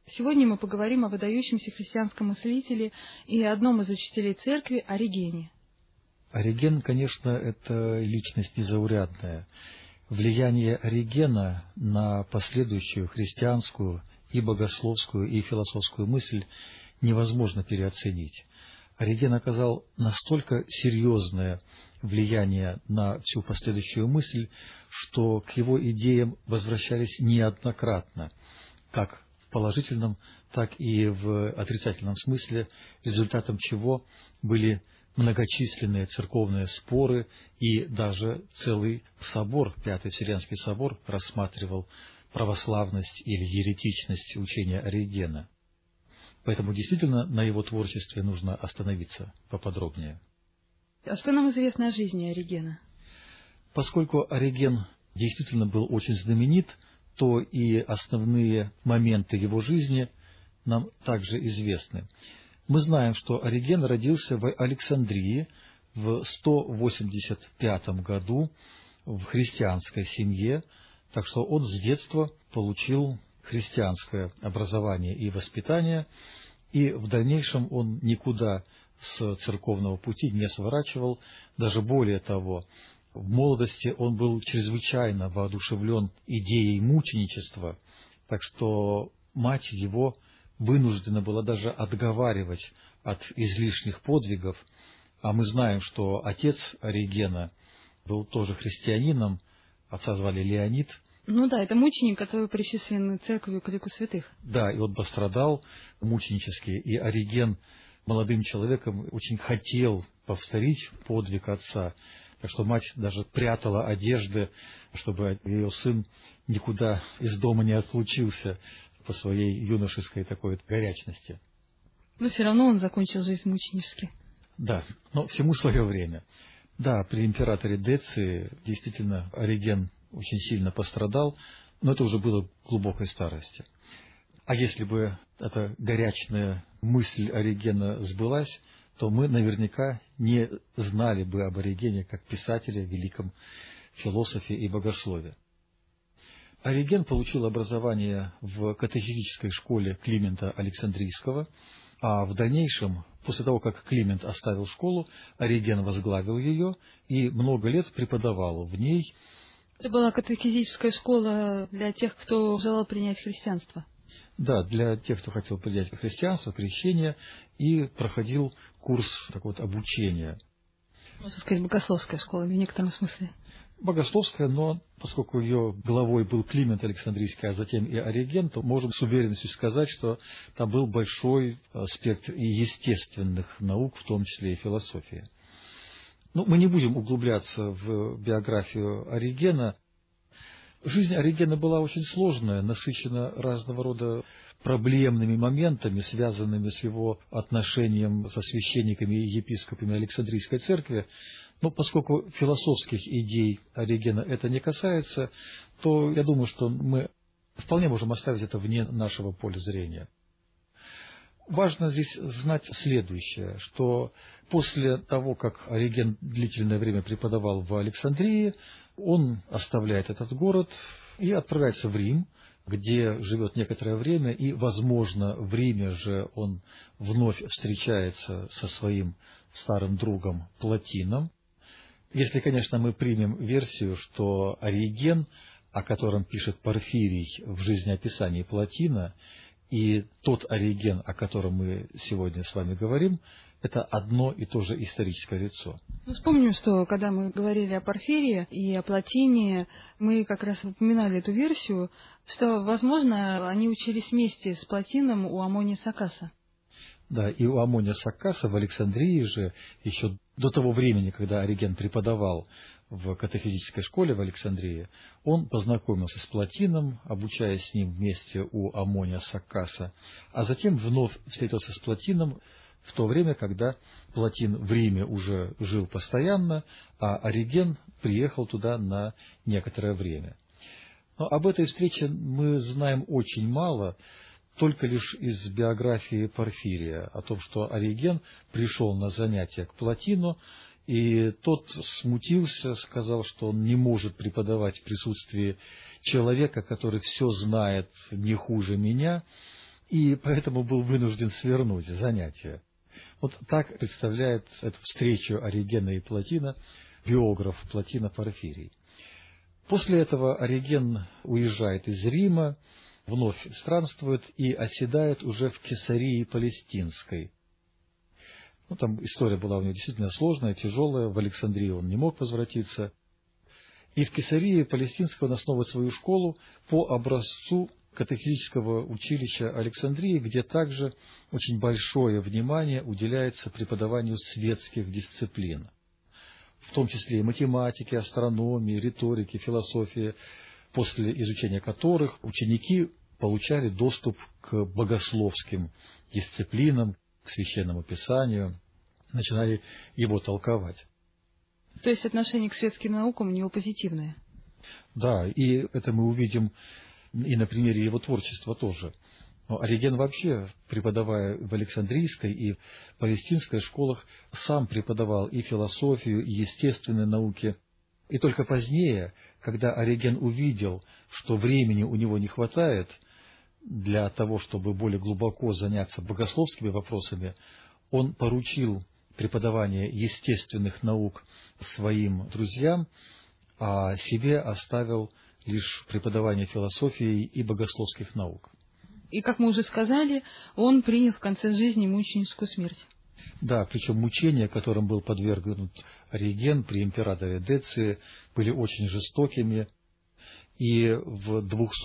Сегодня мы поговорим о выдающемся христианском мыслителе и одном из учителей церкви Оригене. Ориген, конечно, это личность незаурядная. Влияние Оригена на последующую христианскую и богословскую и философскую мысль невозможно переоценить. Ориген оказал настолько серьезное влияние на всю последующую мысль, что к его идеям возвращались неоднократно, как в положительном, так и в отрицательном смысле, результатом чего были многочисленные церковные споры, и даже целый собор, Пятый Вселенский собор, рассматривал православность или еретичность учения Оригена. Поэтому действительно на его творчестве нужно остановиться поподробнее. А что нам известно о жизни Оригена? Поскольку Ориген действительно был очень знаменит, то и основные моменты его жизни нам также известны. Мы знаем, что Ориген родился в Александрии в 185 году в христианской семье, так что он с детства получил христианское образование и воспитание, и в дальнейшем он никуда с церковного пути не сворачивал. Даже более того, в молодости он был чрезвычайно воодушевлен идеей мученичества, так что мать его вынуждена была даже отговаривать от излишних подвигов, а мы знаем, что отец Оригена был тоже христианином, отца звали Леонид. Ну да, это мученик, который причислен церковью к лику святых. Да, и он пострадал мученически, и Ориген молодым человеком очень хотел повторить подвиг отца, так что мать даже прятала одежды, чтобы ее сын никуда из дома не отлучился по своей юношеской такой горячности. Но все равно он закончил жизнь мученически. Да, но всему свое время. Да, при императоре Деции действительно Ориген очень сильно пострадал, но это уже было в глубокой старости. А если бы эта горячная мысль Оригена сбылась, то мы наверняка не знали бы об Оригене как писателе, великом философе и богослове. Ориген получил образование в катехетической школе Климента Александрийского, а в дальнейшем, после того, как Климент оставил школу, Ориген возглавил ее и много лет преподавал в ней. Это была катехетическая школа для тех, кто желал принять христианство. Да, для тех, кто хотел принять христианство, крещение, и проходил курс такого обучения. Можно сказать, богословская школа в некотором смысле. Богословская, но поскольку ее главой был Климент Александрийский, а затем и Ориген, то можем с уверенностью сказать, что там был большой спектр и естественных наук, в том числе и философии. Но мы не будем углубляться в биографию Оригена. Жизнь Оригена была очень сложная, насыщена разного рода проблемными моментами, связанными с его отношением со священниками и епископами Александрийской церкви. Но поскольку философских идей Оригена это не касается, то я думаю, что мы вполне можем оставить это вне нашего поля зрения. Важно здесь знать следующее, что после того, как Ориген длительное время преподавал в Александрии, он оставляет этот город и отправляется в Рим, где живет некоторое время, и, возможно, в Риме же он вновь встречается со своим старым другом Плотином. Если, конечно, мы примем версию, что Ориген, о котором пишет Порфирий в жизнеописании Плотина, и тот Ориген, о котором мы сегодня с вами говорим, это одно и то же историческое лицо. Ну, вспомним, что когда мы говорили о Порфирии и о Плотине, мы как раз упоминали эту версию, что, возможно, они учились вместе с Плотином у Амония Саккаса. Да, и у Амония Саккаса в Александрии же, еще до того времени, когда Ориген преподавал в катехетической школе в Александрии, он познакомился с Плотином, обучаясь с ним вместе у Амония Саккаса, а затем вновь встретился с Плотином в то время, когда Плотин в Риме уже жил постоянно, а Ориген приехал туда на некоторое время. Но об этой встрече мы знаем очень мало, только лишь из биографии Порфирия, о том, что Ориген пришел на занятия к Плотину, и тот смутился, сказал, что он не может преподавать в присутствии человека, который все знает не хуже меня, и поэтому был вынужден свернуть занятия. Вот так представляет эту встречу Оригена и Плотина биограф Плотина Порфирий. После этого Ориген уезжает из Рима, вновь странствует и оседает уже в Кесарии Палестинской. Там история была у него действительно сложная, тяжелая, в Александрию он не мог возвратиться. И в Кесарии Палестинской он основывает свою школу по образцу катехизического училища Александрии, где также очень большое внимание уделяется преподаванию светских дисциплин, в том числе и математики, астрономии, риторики, философии, после изучения которых ученики получали доступ к богословским дисциплинам, к священному писанию, начинали его толковать. То есть отношение к светским наукам у него позитивное? Да, и это мы увидим и на примере его творчества тоже. Но Ориген вообще, преподавая в Александрийской и Палестинской школах, сам преподавал и философию, и естественные науки. И только позднее, когда Ориген увидел, что времени у него не хватает для того, чтобы более глубоко заняться богословскими вопросами, он поручил преподавание естественных наук своим друзьям, а себе оставил лишь преподавание философии и богословских наук. И, как мы уже сказали, он принял в конце жизни мученическую смерть. Да, причем мучения, которым был подвергнут Ориген при императоре Деции, были очень жестокими, и в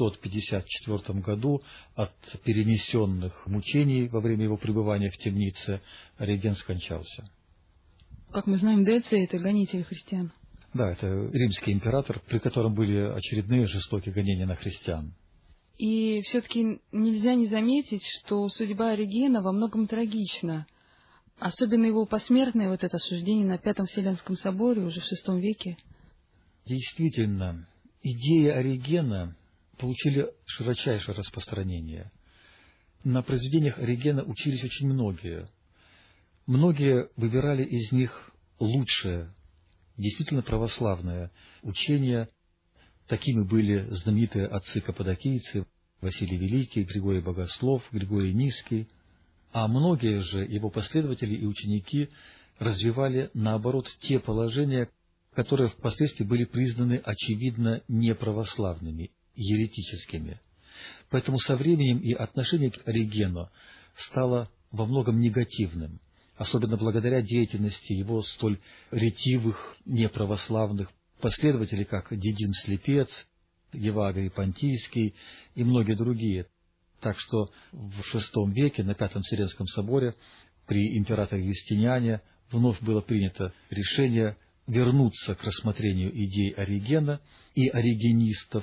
254 году от перенесенных мучений во время его пребывания в темнице Ориген скончался. Как мы знаем, Деция — это гонитель христиан. Да, это римский император, при котором были очередные жестокие гонения на христиан. И все-таки нельзя не заметить, что судьба Оригена во многом трагична. Особенно его посмертное вот это осуждение на Пятом Вселенском соборе уже в VI веке. Действительно, идеи Оригена получили широчайшее распространение. На произведениях Оригена учились очень многие. Многие выбирали из них лучшее, действительно православное учение. Такими были знаменитые отцы-каппадокийцы Василий Великий, Григорий Богослов, Григорий Низкий. А многие же его последователи и ученики развивали, наоборот, те положения, которые впоследствии были признаны очевидно неправославными, еретическими. Поэтому со временем и отношение к Оригену стало во многом негативным, особенно благодаря деятельности его столь ретивых неправославных последователей, как Дидим Слепец, Евагрий Понтийский и многие другие. Так что в VI веке на Пятом Вселенском соборе при императоре Юстиниане вновь было принято решение вернуться к рассмотрению идей Оригена и оригенистов,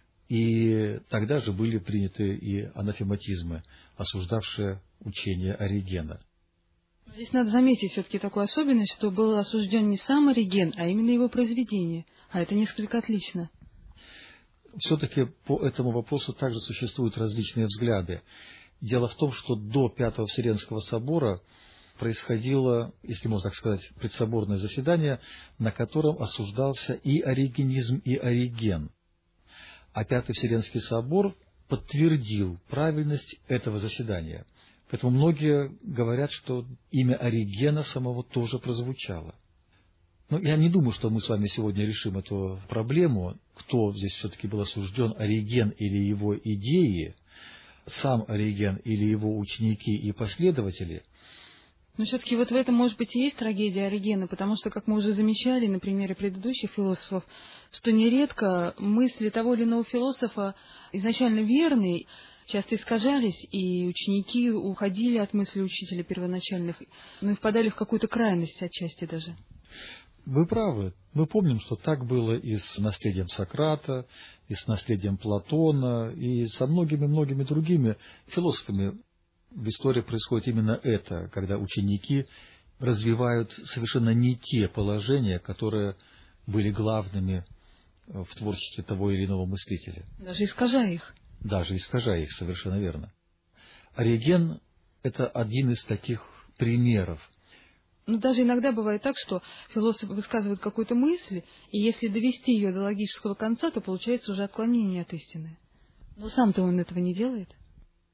и тогда же были приняты и анафематизмы, осуждавшие учение Оригена. Здесь надо заметить все-таки такую особенность, что был осужден не сам Ориген, а именно его произведение, а это несколько отлично. Все-таки по этому вопросу также существуют различные взгляды. Дело в том, что до Пятого Вселенского собора происходило, если можно так сказать, предсоборное заседание, на котором осуждался и оригенизм, и Ориген. А Пятый Вселенский собор подтвердил правильность этого заседания. Поэтому многие говорят, что имя Оригена самого тоже прозвучало. Но я не думаю, что мы с вами сегодня решим эту проблему, кто здесь все-таки был осужден, Ориген или его идеи, сам Ориген или его ученики и последователи. Но все-таки вот в этом, может быть, и есть трагедия Оригена, потому что, как мы уже замечали на примере предыдущих философов, что нередко мысли того или иного философа изначально верные, часто искажались, и ученики уходили от мыслей учителя первоначальных, но и впадали в какую-то крайность отчасти даже. Вы правы. Мы помним, что так было и с наследием Сократа, и с наследием Платона, и со многими-многими другими философами. В истории происходит именно это, когда ученики развивают совершенно не те положения, которые были главными в творчестве того или иного мыслителя. Даже искажая их. Даже искажая их, совершенно верно. Ориген – это один из таких примеров. Но даже иногда бывает так, что философ высказывает какую-то мысль, и если довести ее до логического конца, то получается уже отклонение от истины. Но сам-то он этого не делает.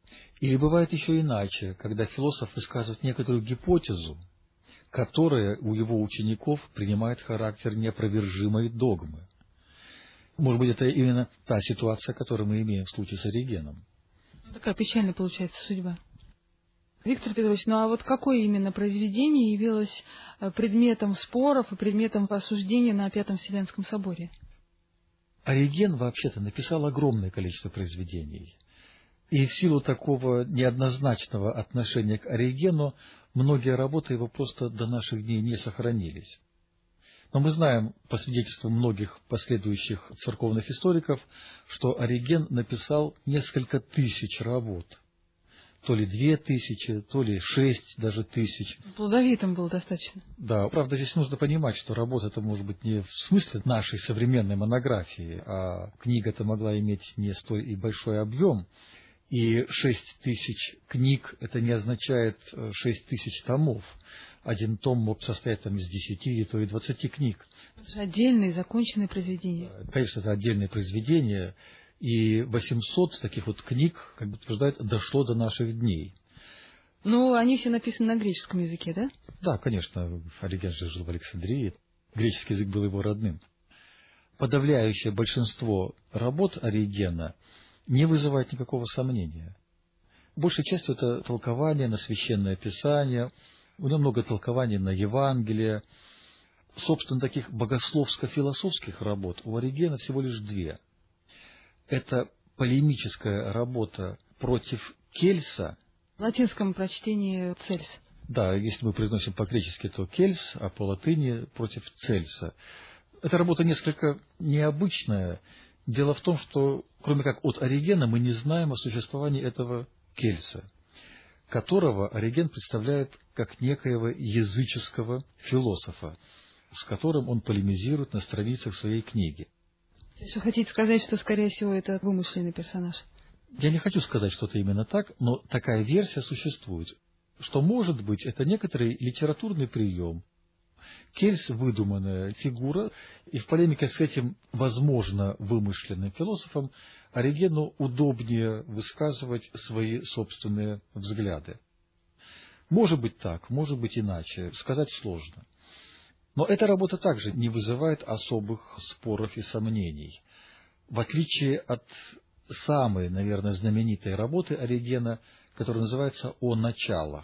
Или бывает еще иначе, когда философ высказывает некоторую гипотезу, которая у его учеников принимает характер неопровержимой догмы. Может быть, это именно та ситуация, которую мы имеем в случае с Оригеном. Такая печальная получается судьба. Виктор Петрович, ну а вот какое именно произведение явилось предметом споров и предметом осуждения на Пятом Вселенском соборе? Ориген вообще-то написал огромное количество произведений. И в силу такого неоднозначного отношения к Оригену, многие работы его просто до наших дней не сохранились. Но мы знаем, по свидетельству многих последующих церковных историков, что Ориген написал несколько тысяч работ. То ли 2000, то ли 6 даже тысяч. Плодовитым был достаточно. Да, правда, здесь нужно понимать, что работа-то может быть не в смысле нашей современной монографии, а книга-то могла иметь не столь и большой объем. И 6000 книг – это не означает 6000 томов. Один том мог состоять там из 10, и то и 20 книг. Это же отдельные, законченные произведения. Конечно, это отдельные произведения. И 800 таких вот книг, как бы утверждают, дошло до наших дней. Ну, они все написаны на греческом языке, да? Да, конечно, Ориген же жил в Александрии, греческий язык был его родным. Подавляющее большинство работ Оригена не вызывает никакого сомнения. Большей частью это толкование на Священное Писание, у него много толкований на Евангелие. Собственно, таких богословско-философских работ у Оригена всего лишь 2. Это полемическая работа против Кельса. В латинском прочтении Цельс. Да, если мы произносим по-гречески, то Кельс, а по латыни против Цельса. Эта работа несколько необычная. Дело в том, что, кроме как от Оригена, мы не знаем о существовании этого Кельса, которого Ориген представляет как некоего языческого философа, с которым он полемизирует на страницах своей книги. То есть вы хотите сказать, что, скорее всего, это вымышленный персонаж? Я не хочу сказать, что это именно так, но такая версия существует, что, может быть, это некоторый литературный прием. Кельс – выдуманная фигура, и в полемике с этим, возможно, вымышленным философом Оригену удобнее высказывать свои собственные взгляды. Может быть так, может быть иначе, сказать сложно. Но эта работа также не вызывает особых споров и сомнений. В отличие от самой, наверное, знаменитой работы Оригена, которая называется «О началах».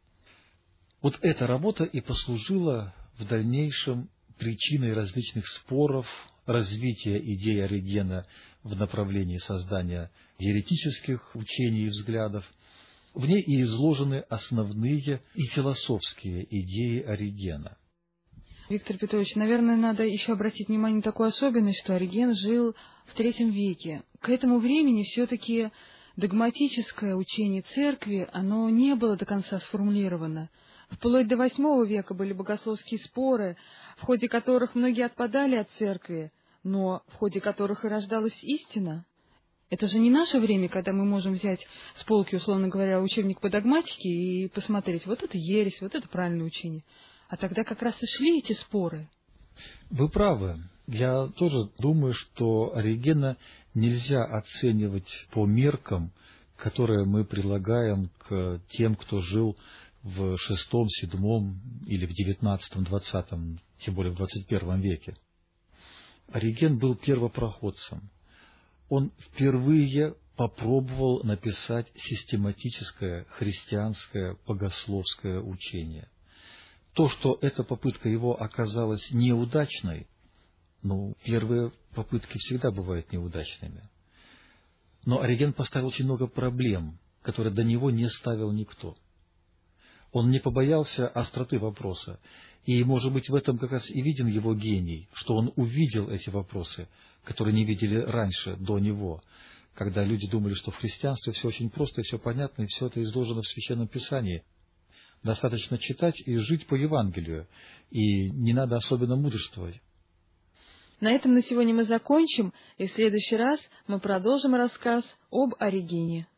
Вот эта работа и послужила в дальнейшем причиной различных споров, развития идей Оригена в направлении создания еретических учений и взглядов. В ней и изложены основные и философские идеи Оригена. Виктор Петрович, наверное, надо еще обратить внимание на такую особенность, что Ориген жил в III веке. К этому времени все-таки догматическое учение церкви, оно не было до конца сформулировано. Вплоть до VIII века были богословские споры, в ходе которых многие отпадали от церкви, но в ходе которых и рождалась истина. Это же не наше время, когда мы можем взять с полки, условно говоря, учебник по догматике и посмотреть, вот это ересь, вот это правильное учение. А тогда как раз и шли эти споры. Вы правы. Я тоже думаю, что Оригена нельзя оценивать по меркам, которые мы прилагаем к тем, кто жил в VI, VII или в XIX, XX, тем более в XXI веке. Ориген был первопроходцем. Он впервые попробовал написать систематическое христианское богословское учение. То, что эта попытка его оказалась неудачной, первые попытки всегда бывают неудачными. Но Ориген поставил очень много проблем, которые до него не ставил никто. Он не побоялся остроты вопроса, и, может быть, в этом как раз и виден его гений, что он увидел эти вопросы, которые не видели раньше, до него, когда люди думали, что в христианстве все очень просто и все понятно, и все это изложено в Священном Писании. Достаточно читать и жить по Евангелию, и не надо особенно мудрствовать. На этом на сегодня мы закончим, и в следующий раз мы продолжим рассказ об Оригене.